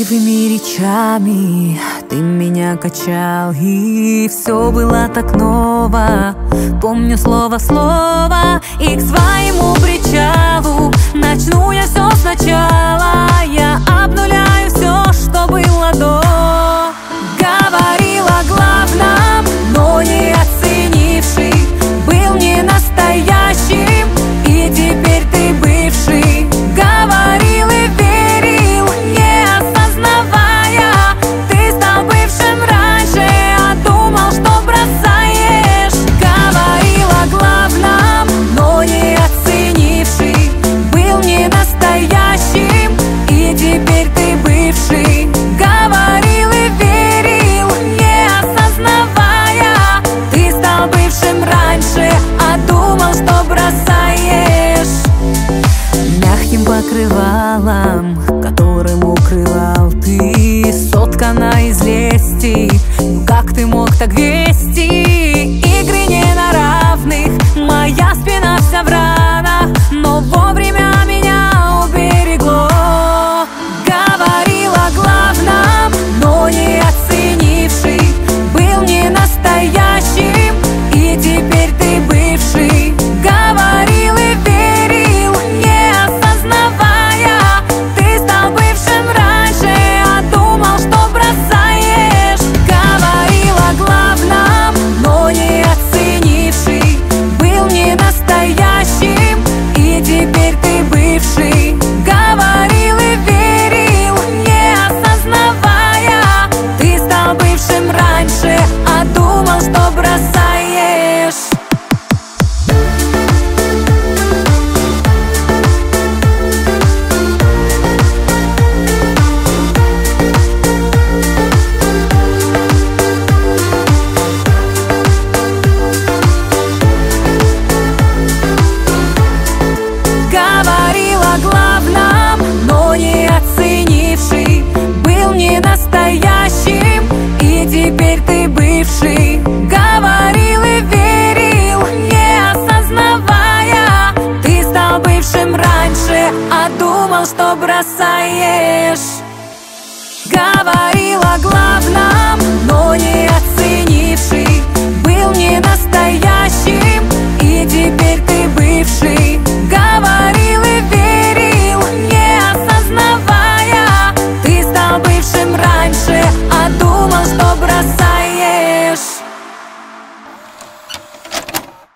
Красивыми речами ты меня качал, и все было так ново. Помню слово в слово, и к своему причалу начну я все сначала. Я обнуляю все, что было до. Говорил о главном, но не оценивший, был не настоящим, и теперь ты бывший. Говорил и верил, не осознавая, ты стал бывшим раньше, а думал, что бросаешь. Говорил о главном, но не оценивший, был не настоящим, и теперь ты бывший. Говорил и верил, не осознавая, ты стал бывшим раньше, а думал, что бросаешь. Мягким покрывалом, которым укрывал ты, соткана из лести. Ну как ты мог так вести? Игры не на равных, моя спина вся в ранах, но вовремя меня уберегло. Говорил о главном, но не оценивший, был не настоящим, и теперь ты бывший. Говорил и верил, не осознавая, ты стал бывшим раньше, а думал, что бросаешь. Говорил о главном, но не оценивший, был не настоящим, и теперь ты бывший. Говорил и верил, не осознавая, ты стал бывшим раньше, а думал, что бросаешь. Говорил о главном, но не оценивший, был не настоящим, и теперь ты бывший. Говорил и верил, не осознавая, ты стал бывшим раньше, а думал, что бросаешь. Говорил о главном, но не оценивший, был не настоящим, и теперь ты бывший. Говорил и верил, не осознавая, ты стал бывшим раньше, а думал, что бросаешь.